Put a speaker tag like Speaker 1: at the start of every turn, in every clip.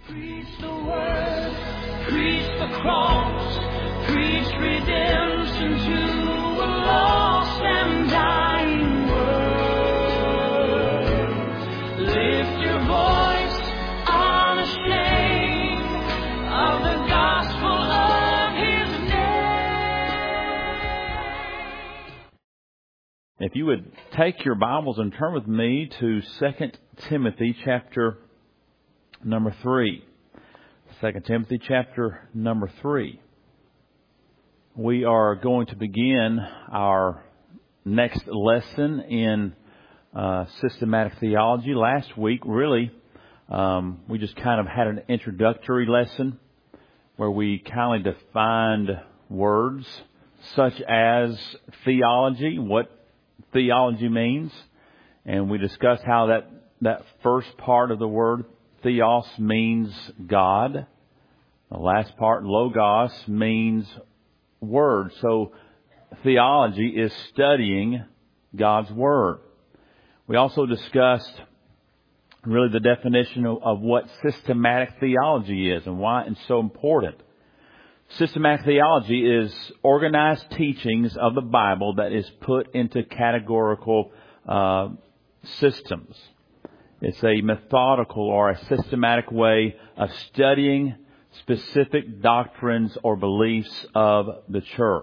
Speaker 1: Preach the word, preach the cross, preach redemption to a lost and dying world. Lift your voice unashamed of the gospel of His name.
Speaker 2: If you would take your Bibles and turn with me to 2 Timothy chapter number 3. 2 Timothy chapter number 3. We are going to begin our next lesson in systematic theology. Last week, really, we just kind of had an introductory lesson where we kind of defined words such as theology, what theology means, and we discussed how that first part of the word Theos means God. The last part, Logos, means Word. So theology is studying God's Word. We also discussed really the definition of what systematic theology is and why it's so important. Systematic theology is organized teachings of the Bible that is put into categorical systems. It's a methodical or a systematic way of studying specific doctrines or beliefs of the church.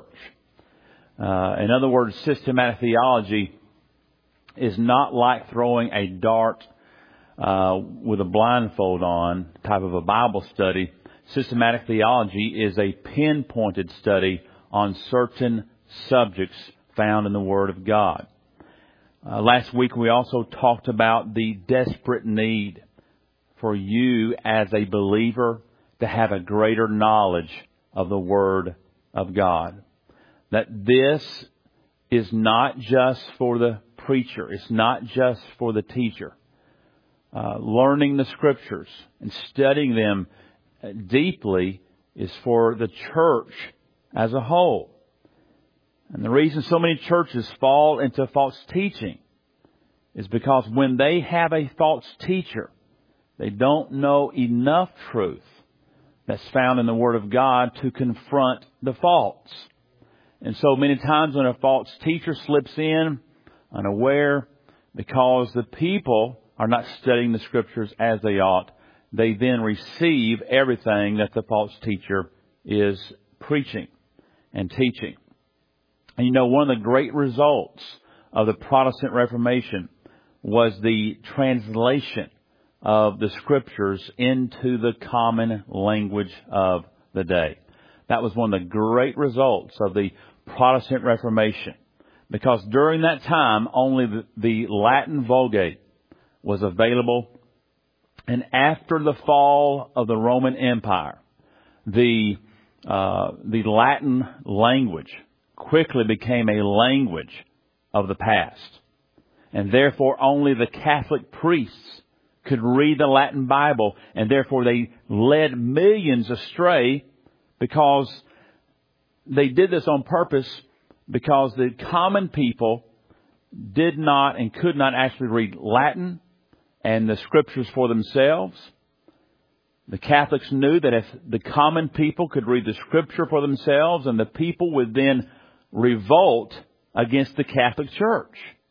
Speaker 2: In other words, systematic theology is not like throwing a dart with a blindfold on type of a Bible study. Systematic theology is a pinpointed study on certain subjects found in the Word of God. Last week we also talked about the desperate need for you as a believer to have a greater knowledge of the Word of God. That this is not just for the preacher. It's not just for the teacher. Learning the Scriptures and studying them deeply is for the church as a whole. And the reason so many churches fall into false teaching is because when they have a false teacher, they don't know enough truth that's found in the Word of God to confront the faults. And so many times when a false teacher slips in, unaware, because the people are not studying the Scriptures as they ought, they then receive everything that the false teacher is preaching and teaching. And you know, one of the great results of the Protestant Reformation was the translation of the Scriptures into the common language of the day. That was one of the great results of the Protestant Reformation. Because during that time, only the Latin Vulgate was available. And after the fall of the Roman Empire, the Latin language quickly became a language of the past. And therefore only the Catholic priests could read the Latin Bible, and therefore they led millions astray because they did this on purpose, because the common people did not and could not actually read Latin and the Scriptures for themselves. The Catholics knew that if the common people could read the Scripture for themselves, and the people would then revolt against the Catholic Church.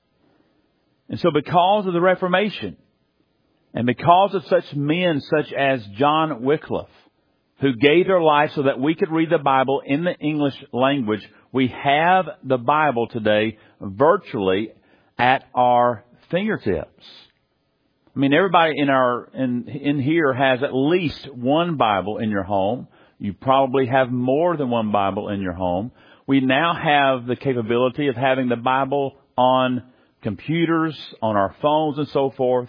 Speaker 2: And so because of the Reformation, and because of such men such as John Wycliffe, who gave their life so that we could read the Bible in the English language, we have the Bible today virtually at our fingertips. I mean, everybody in here has at least one Bible in your home. You probably have more than one Bible in your home. We now have the capability of having the Bible on computers, on our phones and so forth.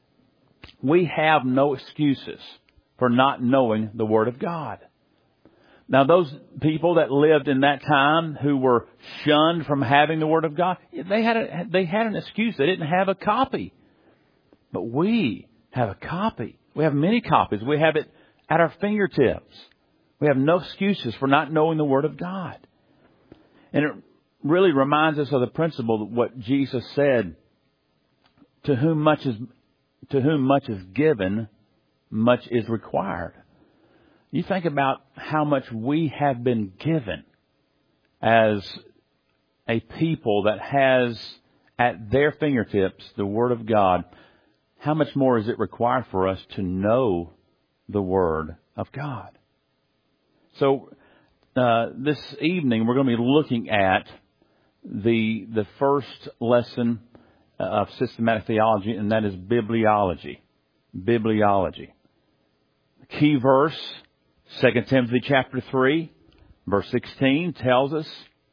Speaker 2: We have no excuses for not knowing the Word of God. Now, those people that lived in that time who were shunned from having the Word of God, they had an excuse. They didn't have a copy. But we have a copy. We have many copies. We have it at our fingertips. We have no excuses for not knowing the Word of God. And it really reminds us of the principle that what Jesus said, to whom much is given, much is required. You think about how much we have been given as a people that has at their fingertips the Word of God. How much more is it required for us to know the Word of God? So this evening we're going to be looking at the first lesson of systematic theology, and that is bibliology. Bibliology. The key verse, 2 Timothy chapter 3, verse 16, tells us,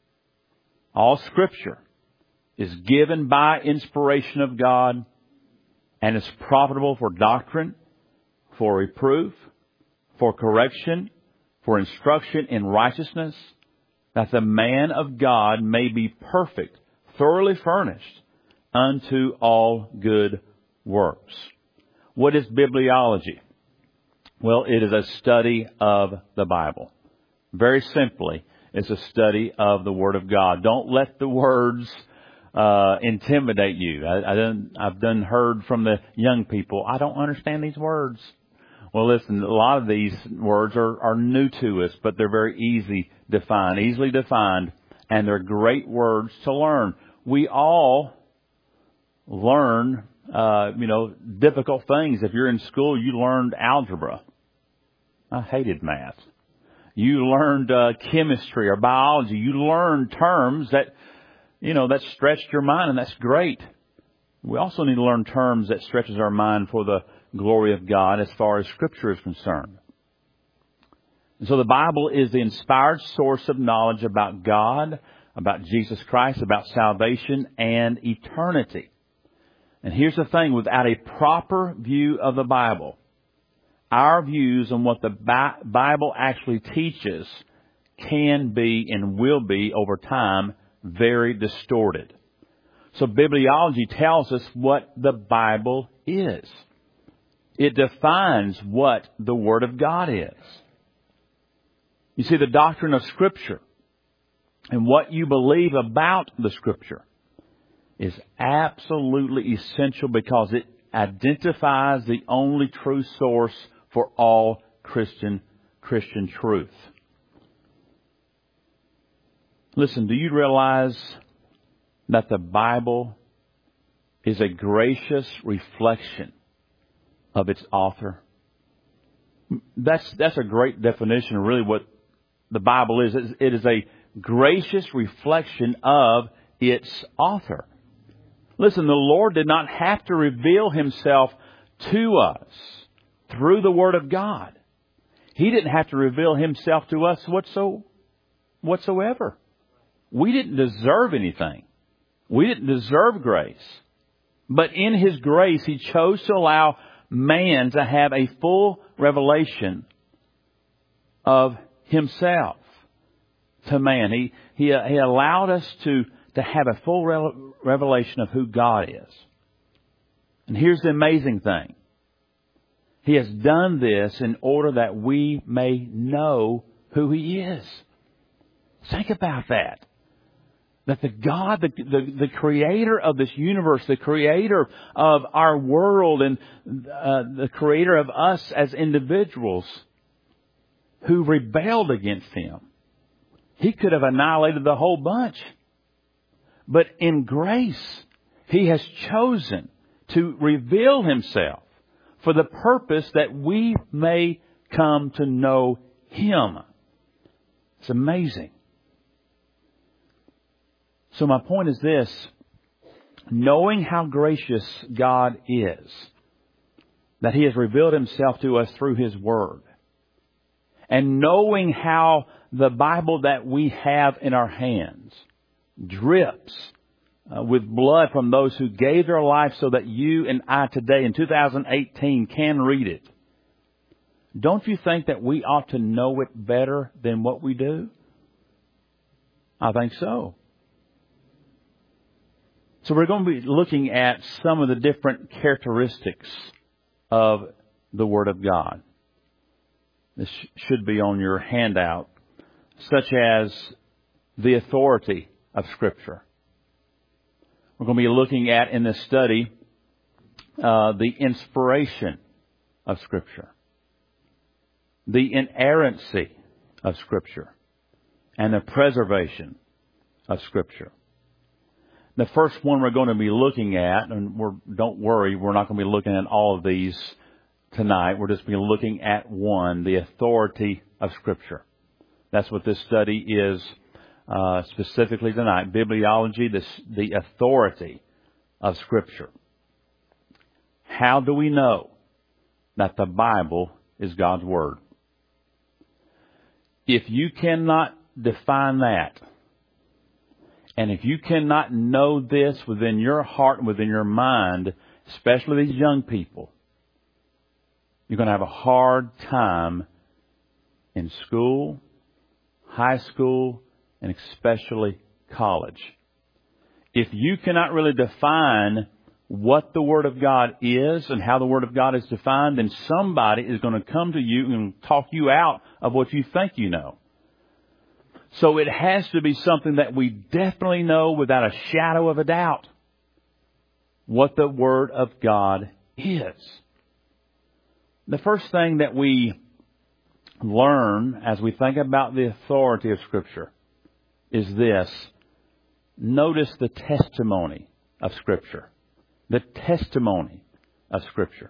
Speaker 2: all Scripture is given by inspiration of God and is profitable for doctrine, for reproof, for correction, for instruction in righteousness, that the man of God may be perfect, thoroughly furnished unto all good works. What is bibliology? Well, it is a study of the Bible. Very simply, it's a study of the Word of God. Don't let the words intimidate you. I've heard from the young people, I don't understand these words. Well, listen, a lot of these words are new to us, but they're very easily defined, and they're great words to learn. We all learn, difficult things. If you're in school, you learned algebra. I hated math. You learned chemistry or biology. You learned terms that stretched your mind, and that's great. We also need to learn terms that stretches our mind for the glory of God as far as Scripture is concerned. And so the Bible is the inspired source of knowledge about God, about Jesus Christ, about salvation and eternity. And here's the thing, without a proper view of the Bible, our views on what the Bible actually teaches can be and will be over time very distorted. So bibliology tells us what the Bible is. It defines what the Word of God is. You see, the doctrine of Scripture and what you believe about the Scripture is absolutely essential because it identifies the only true source for all Christian truth. Listen, do you realize that the Bible is a gracious reflection of its author? That's a great definition of really what the Bible is. It is a gracious reflection of its author. Listen, the Lord did not have to reveal Himself to us through the Word of God. He didn't have to reveal Himself to us whatsoever. We didn't deserve anything. We didn't deserve grace. But in His grace, He chose to allow man to have a full revelation of Himself to man. He allowed us to have a full revelation of who God is. And here's the amazing thing. He has done this in order that we may know who He is. Think about that. That the God, the Creator of this universe, the Creator of our world, and the Creator of us as individuals who rebelled against Him, He could have annihilated the whole bunch. But in grace, He has chosen to reveal Himself for the purpose that we may come to know Him. It's amazing. So my point is this: knowing how gracious God is, that He has revealed Himself to us through His Word, and knowing how the Bible that we have in our hands drips with blood from those who gave their life so that you and I today in 2018 can read it. Don't you think that we ought to know it better than what we do? I think so. So we're going to be looking at some of the different characteristics of the Word of God. This should be on your handout, such as the authority of Scripture. We're going to be looking at in this study the inspiration of Scripture. The inerrancy of Scripture. And the preservation of Scripture. The first one we're going to be looking at, and don't worry, we're not going to be looking at all of these tonight. We're just going to be looking at one, the authority of Scripture. That's what this study is specifically tonight. Bibliology, the authority of Scripture. How do we know that the Bible is God's Word? If you cannot define that, and if you cannot know this within your heart and within your mind, especially these young people, you're going to have a hard time in school, high school, and especially college. If you cannot really define what the Word of God is and how the Word of God is defined, then somebody is going to come to you and talk you out of what you think you know. So it has to be something that we definitely know without a shadow of a doubt what the Word of God is. The first thing that we learn as we think about the authority of Scripture is this. Notice the testimony of Scripture. The testimony of Scripture.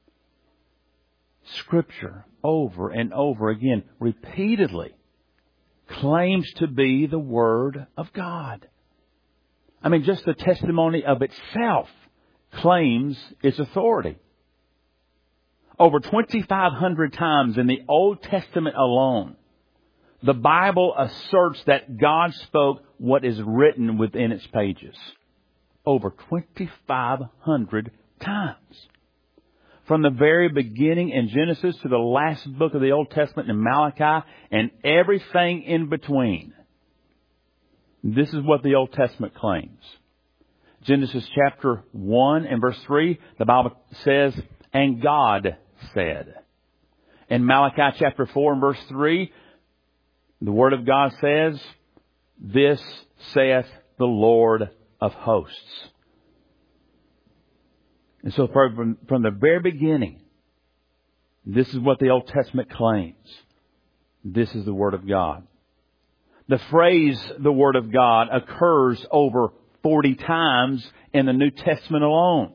Speaker 2: Scripture, over and over again, repeatedly, claims to be the Word of God. I mean, just the testimony of itself claims its authority. Over 2,500 times in the Old Testament alone, the Bible asserts that God spoke what is written within its pages. Over 2,500 times. From the very beginning in Genesis to the last book of the Old Testament in Malachi and everything in between. This is what the Old Testament claims. Genesis chapter 1 and verse 3, the Bible says, and God said. In Malachi chapter 4 and verse 3, the Word of God says, this saith the Lord of hosts. And so from the very beginning, this is what the Old Testament claims. This is the Word of God. The phrase, the Word of God, occurs over 40 times in the New Testament alone.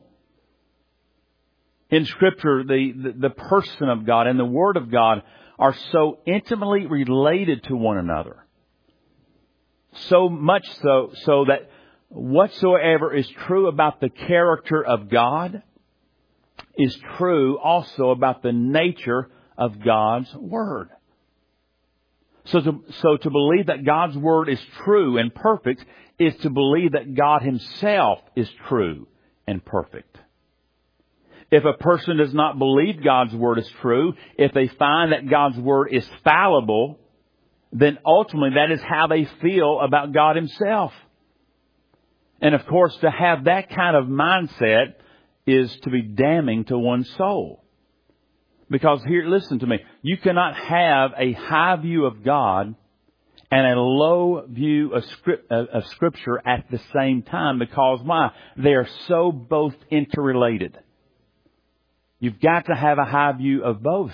Speaker 2: In Scripture, the person of God and the Word of God are so intimately related to one another. So much so that whatsoever is true about the character of God is true also about the nature of God's Word. So to believe that God's Word is true and perfect is to believe that God Himself is true and perfect. If a person does not believe God's Word is true, if they find that God's Word is fallible, then ultimately that is how they feel about God Himself. And of course, to have that kind of mindset is to be damning to one's soul. Because here, listen to me, you cannot have a high view of God and a low view of Scripture at the same time. Because why? They are so both interrelated. You've got to have a high view of both.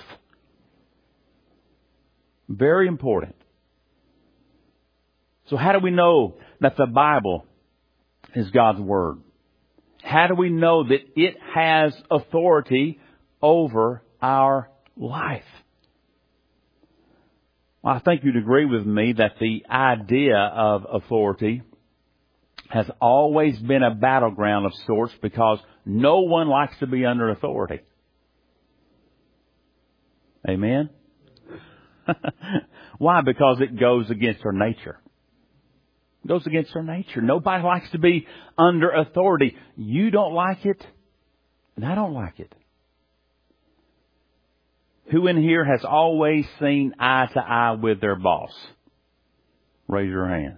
Speaker 2: Very important. So how do we know that the Bible is God's Word? How do we know that it has authority over our life? Well, I think you'd agree with me that the idea of authority has always been a battleground of sorts because no one likes to be under authority. Amen? Why? Because it goes against our nature. It goes against our nature. Nobody likes to be under authority. You don't like it, and I don't like it. Who in here has always seen eye to eye with their boss? Raise your hand.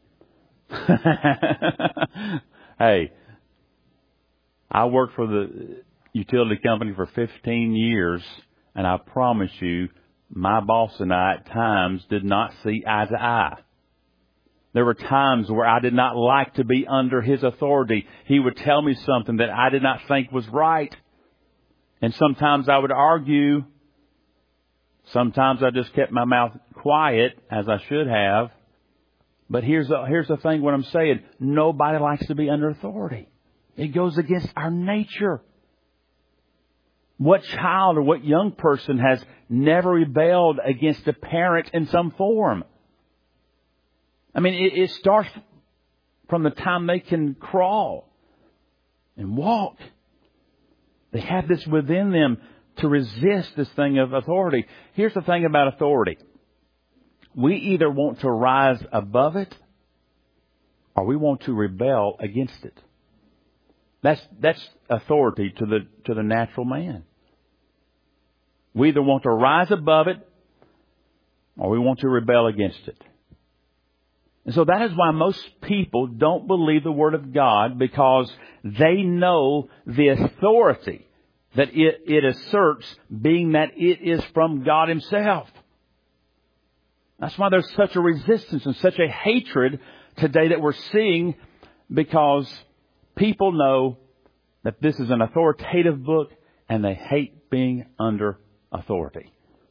Speaker 2: Hey, I worked for the utility company for 15 years, and I promise you, my boss and I at times did not see eye to eye. There were times where I did not like to be under his authority. He would tell me something that I did not think was right. And sometimes I would argue. Sometimes I just kept my mouth quiet, as I should have. But here's the thing, what I'm saying. Nobody likes to be under authority. It goes against our nature. What child or what young person has never rebelled against a parent in some form? I mean, it starts from the time they can crawl and walk. They have this within them to resist this thing of authority. Here's the thing about authority. We either want to rise above it or we want to rebel against it. That's authority to the natural man. We either want to rise above it or we want to rebel against it. And so that is why most people don't believe the Word of God, because they know the authority that it asserts, being that it is from God Himself. That's why there's such a resistance and such a hatred today that we're seeing, because people know that this is an authoritative book and they hate being under authority.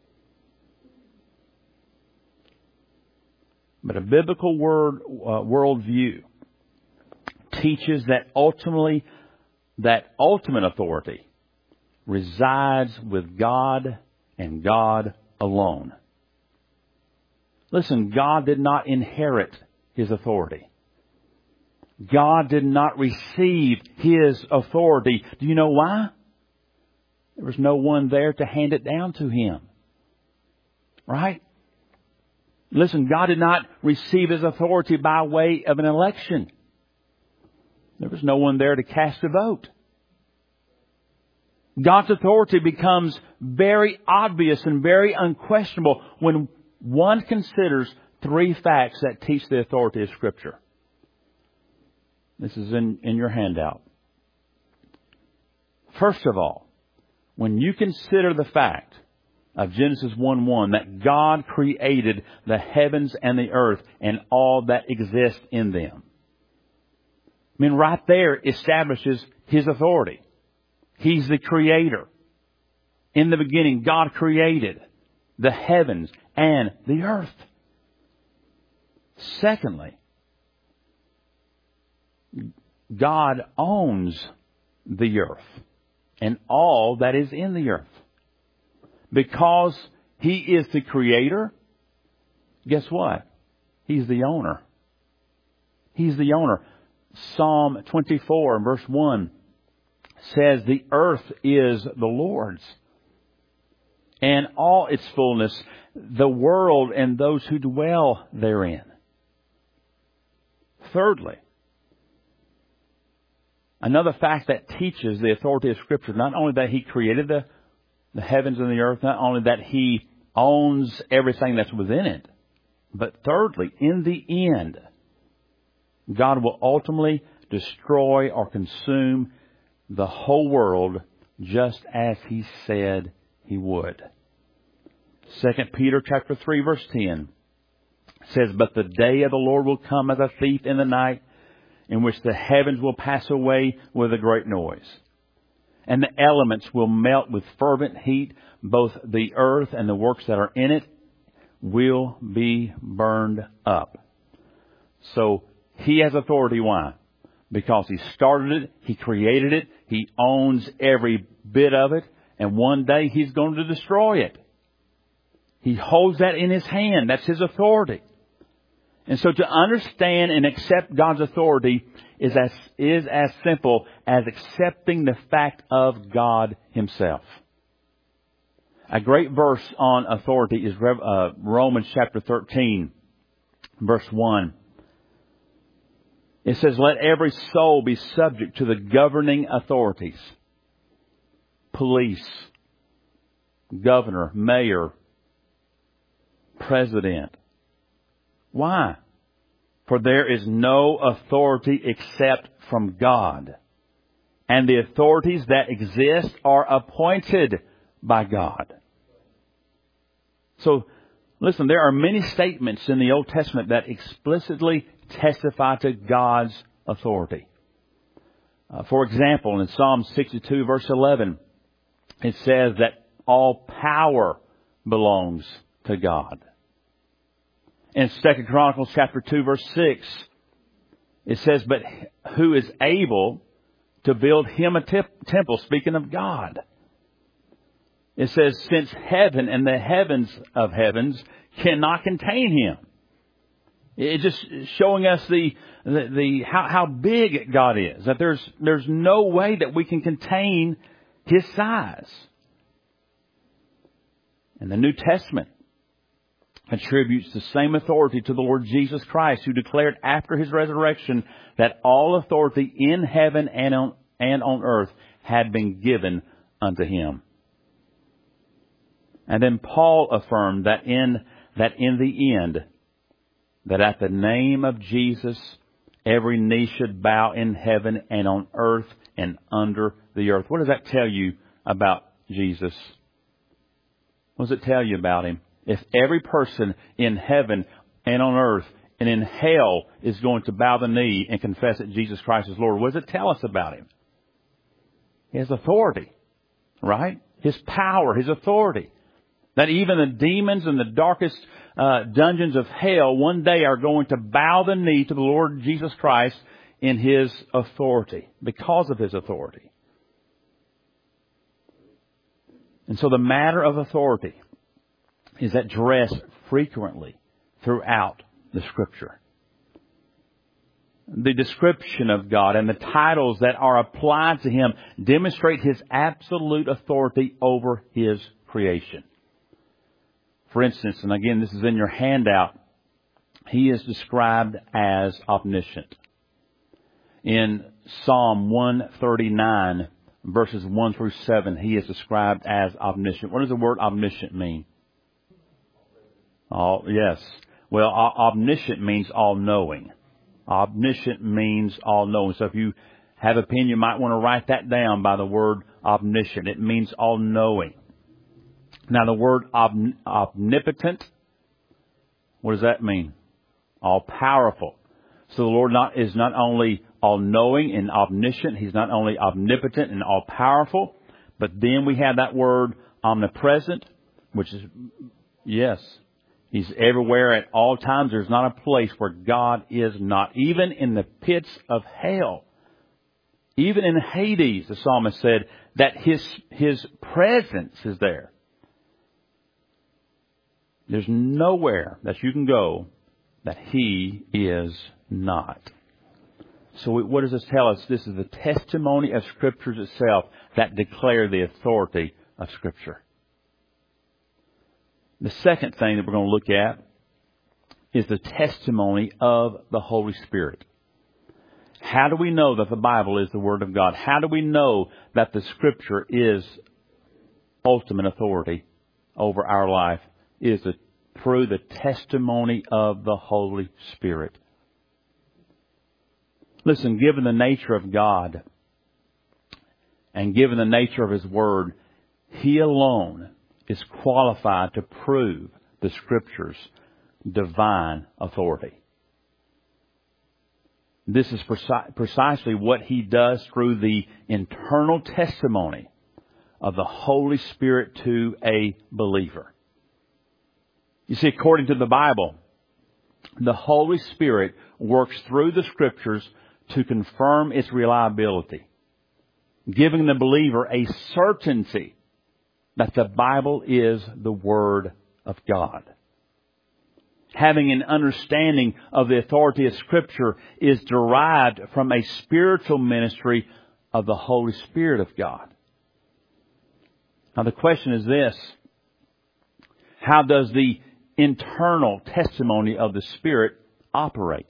Speaker 2: But a biblical worldview teaches that ultimate authority resides with God and God alone. Listen, God did not inherit His authority. God did not receive His authority. Do you know why? There was no one there to hand it down to Him. Right? Listen, God did not receive His authority by way of an election. There was no one there to cast a vote. God's authority becomes very obvious and very unquestionable when one considers three facts that teach the authority of Scripture. This is in your handout. First of all, when you consider the fact of Genesis 1:1 that God created the heavens and the earth and all that exists in them. I mean, right there establishes His authority. He's the Creator. In the beginning, God created the heavens and the earth. Secondly, God owns the earth and all that is in the earth. Because He is the Creator, guess what? He's the owner. He's the owner. Psalm 24 verse 1 says, "The earth is the Lord's, and all its fullness, the world and those who dwell therein." Thirdly, another fact that teaches the authority of Scripture, not only that He created the heavens and the earth, not only that He owns everything that's within it, but thirdly, in the end, God will ultimately destroy or consume the whole world just as He said He would. 2 Peter chapter 3 verse 10 says, "But the day of the Lord will come as a thief in the night, in which the heavens will pass away with a great noise, and the elements will melt with fervent heat. Both the earth and the works that are in it will be burned up." So He has authority. Why? Because He started it, He created it, He owns every bit of it, and one day He's going to destroy it. He holds that in His hand. That's His authority. And so to understand and accept God's authority is as simple as accepting the fact of God Himself. A great verse on authority is Romans chapter 13, verse 1. It says, "Let every soul be subject to the governing authorities." Police, governor, mayor, president. Why? For there is no authority except from God. And the authorities that exist are appointed by God. So, listen, there are many statements in the Old Testament that explicitly testify to God's authority. For example, in Psalm 62 verse 11, it says that all power belongs to God. In 2 Chronicles chapter 2 verse 6, it says, but who is able to build him a temple, speaking of God. It says, since heaven and the heavens of heavens cannot contain him. It's just showing us how big God is. That there's no way that we can contain his size. And the New Testament attributes the same authority to the Lord Jesus Christ, who declared after his resurrection that all authority in heaven and on earth had been given unto him. And then Paul affirmed that in the end, that at the name of Jesus, every knee should bow in heaven and on earth and under the earth. What does that tell you about Jesus? What does it tell you about him? If every person in heaven and on earth and in hell is going to bow the knee and confess that Jesus Christ is Lord, what does it tell us about him? He has authority, right? His power, his authority. That even the demons and the darkest dungeons of hell one day are going to bow the knee to the Lord Jesus Christ in his authority, because of his authority. And so the matter of authority is addressed frequently throughout the Scripture. The description of God and the titles that are applied to him demonstrate his absolute authority over his creation. For instance, and again, this is in your handout, he is described as omniscient. In Psalm 139, verses 1 through 7, he is described as omniscient. What does the word omniscient mean? Oh, yes. Well, omniscient means all-knowing. Omniscient means all-knowing. So if you have a pen, you might want to write that down by the word omniscient. It means all-knowing. Now, the word omnipotent, what does that mean? All-powerful. So the Lord is not only all-knowing and omniscient, he's not only omnipotent and all-powerful, but then we have that word omnipresent, which is, yes, he's everywhere at all times. There's not a place where God is not. Even in the pits of hell, even in Hades, the psalmist said that his presence is there. There's nowhere that you can go that he is not. So what does this tell us? This is the testimony of Scriptures itself that declare the authority of Scripture. The second thing that we're going to look at is the testimony of the Holy Spirit. How do we know that the Bible is the Word of God? How do we know that the Scripture is ultimate authority over our life? Is through the testimony of the Holy Spirit. Listen, given the nature of God and given the nature of His Word, He alone is qualified to prove the Scripture's divine authority. This is precisely what He does through the internal testimony of the Holy Spirit to a believer. You see, according to the Bible, the Holy Spirit works through the Scriptures to confirm its reliability, giving the believer a certainty that the Bible is the Word of God. Having an understanding of the authority of Scripture is derived from a spiritual ministry of the Holy Spirit of God. Now the question is this: how does the internal testimony of the Spirit operate?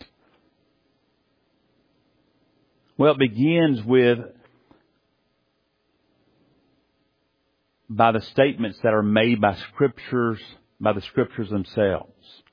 Speaker 2: Well, it begins by the statements that are made by the Scriptures themselves.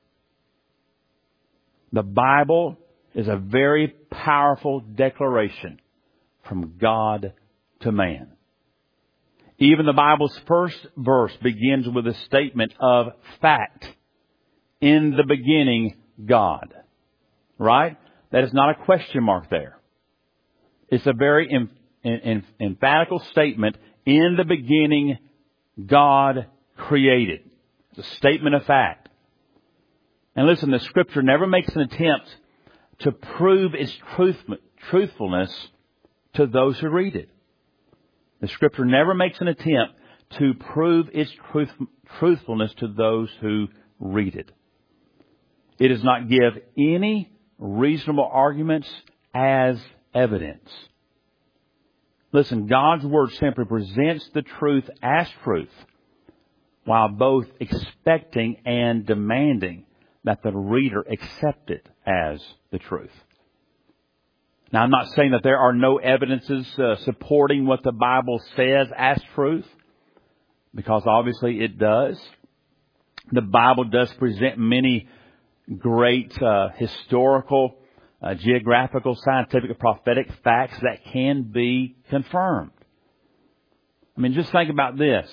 Speaker 2: The Bible is a very powerful declaration from God to man. Even the Bible's first verse begins with a statement of fact. In the beginning, God. Right? That is not a question mark there. It's a very emphatical statement. In the beginning, God created. It's a statement of fact. And listen, the Scripture never makes an attempt to prove its truthfulness to those who read it. The Scripture never makes an attempt to prove its truthfulness to those who read it. It does not give any reasonable arguments as evidence. Listen, God's Word simply presents the truth as truth, while both expecting and demanding that the reader accept it as the truth. Now, I'm not saying that there are no evidences supporting what the Bible says as truth, because obviously it does. The Bible does present many great historical, geographical, scientific, prophetic facts that can be confirmed. I mean, just think about this.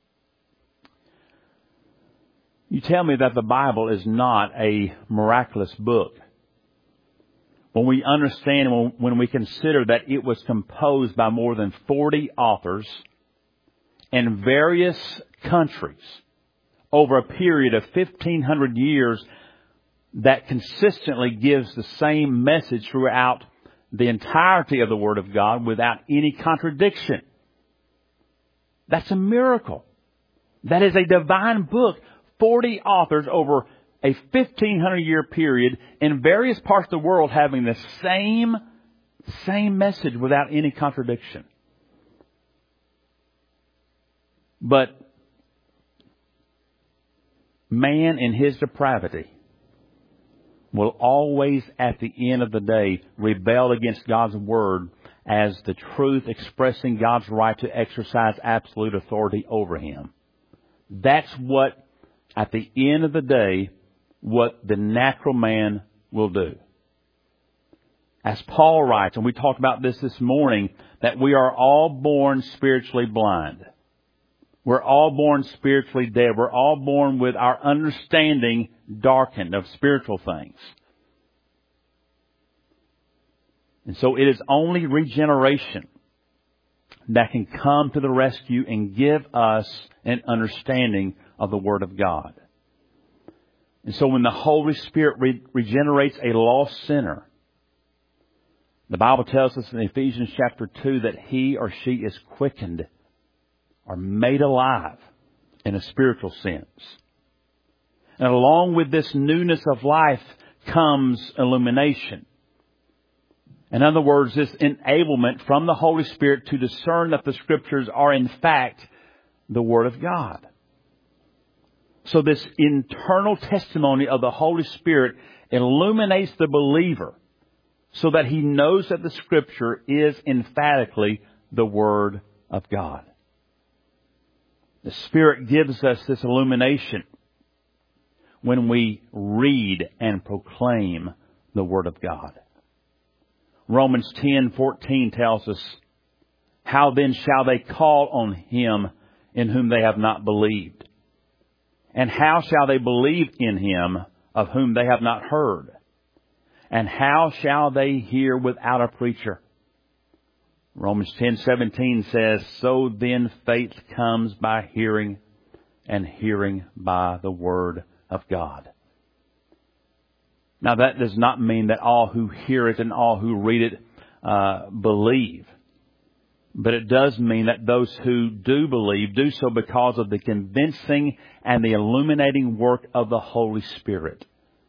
Speaker 2: You tell me that the Bible is not a miraculous book. When we understand, when we consider that it was composed by more than 40 authors in various countries over a period of 1,500 years, that consistently gives the same message throughout the entirety of the Word of God without any contradiction. That's a miracle. That is a divine book. 40 authors over a 1,500-year period in various parts of the world having the same message without any contradiction. But man in his depravity will always, at the end of the day, rebel against God's Word as the truth expressing God's right to exercise absolute authority over him. That's what, at the end of the day, what the natural man will do. As Paul writes, and we talked about this morning, that we are all born spiritually blind. We're all born spiritually dead. We're all born with our understanding darkened of spiritual things. And so it is only regeneration that can come to the rescue and give us an understanding of the Word of God. And so when the Holy Spirit regenerates a lost sinner, the Bible tells us in Ephesians chapter 2 that he or she is quickened or made alive in a spiritual sense. And along with this newness of life comes illumination. In other words, this enablement from the Holy Spirit to discern that the Scriptures are in fact the Word of God. So this internal testimony of the Holy Spirit illuminates the believer so that he knows that the Scripture is emphatically the Word of God. The Spirit gives us this illumination when we read and proclaim the Word of God. Romans 10:14 tells us, "How then shall they call on Him in whom they have not believed? And how shall they believe in Him of whom they have not heard? And how shall they hear without a preacher?" Romans 10:17 says, "So then faith comes by hearing, and hearing by the Word of God." Now that does not mean that all who hear it and all who read it believe. But it does mean that those who do believe do so because of the convincing and the illuminating work of the Holy Spirit.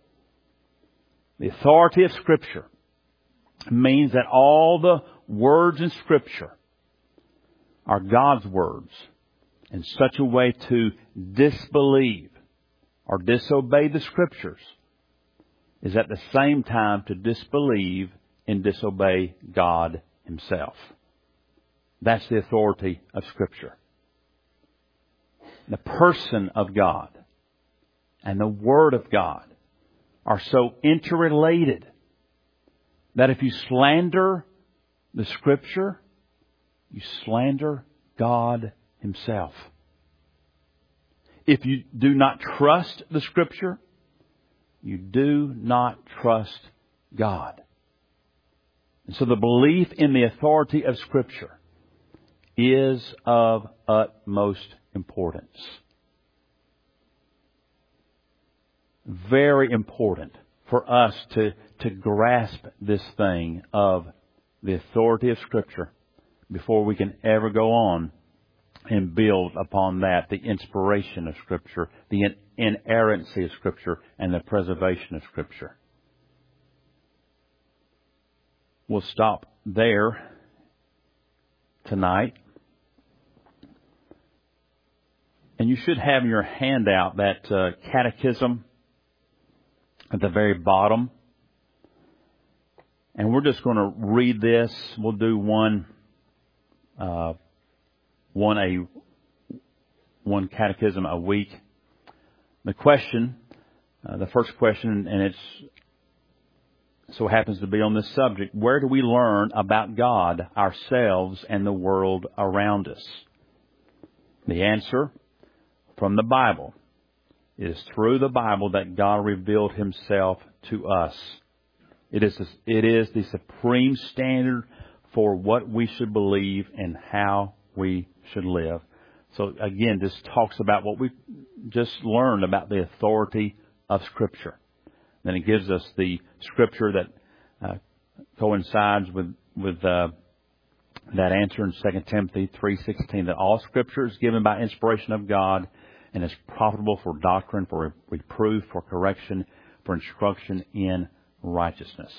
Speaker 2: The authority of Scripture means that all the words in Scripture are God's words in such a way to disbelieve or disobey the Scriptures is at the same time to disbelieve and disobey God Himself. That's the authority of Scripture. The person of God and the Word of God are so interrelated that if you slander the Scripture, you slander God Himself. If you do not trust the Scripture, you do not trust God. And so the belief in the authority of Scripture is of utmost importance. Very important for us to grasp this thing of the authority of Scripture before we can ever go on and build upon that, the inspiration of Scripture, the inerrancy of Scripture, and the preservation of Scripture. We'll stop there tonight. And you should have in your handout that catechism at the very bottom. And we're just going to read this. We'll do one catechism a week. The question, the first question, and it's so happens to be on this subject: where do we learn about God, ourselves, and the world around us? The answer, from the Bible. It is through the Bible that God revealed Himself to us. It is the supreme standard for what we should believe and how we should live. So again, this talks about what we just learned about the authority of Scripture. Then it gives us the Scripture that coincides with that answer in 2 Timothy 3:16, that all Scripture is given by inspiration of God and is profitable for doctrine, for reproof, for correction, for instruction in righteousness.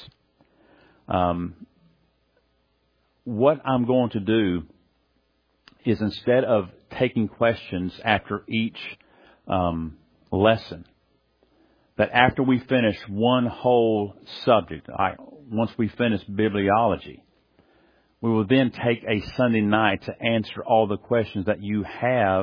Speaker 2: What I'm going to do is, instead of taking questions after each lesson, that after we finish one whole subject, once we finish bibliology, we will then take a Sunday night to answer all the questions that you have,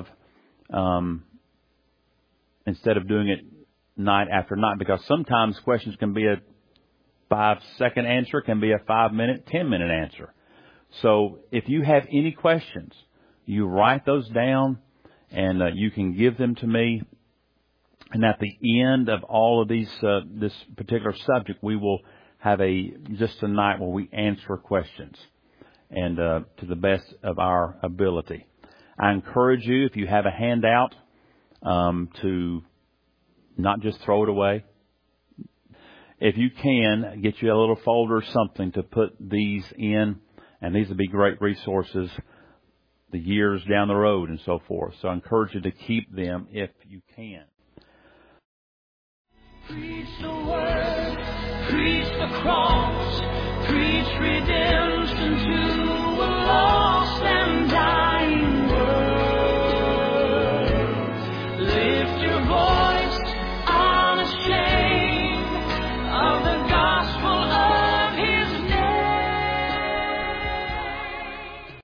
Speaker 2: instead of doing it night after night, because sometimes questions can be a 5-second answer, can be a 5-minute, 10-minute answer. So if you have any questions, you write those down and you can give them to me. And at the end of all of these, this particular subject, we will have just a night where we answer questions, and to the best of our ability. I encourage you, if you have a handout, to not just throw it away. If you can, get you a little folder or something to put these in, and these will be great resources the years down the road and so forth. So I encourage you to keep them if you can.
Speaker 1: Preach the word, preach the cross, preach redemption to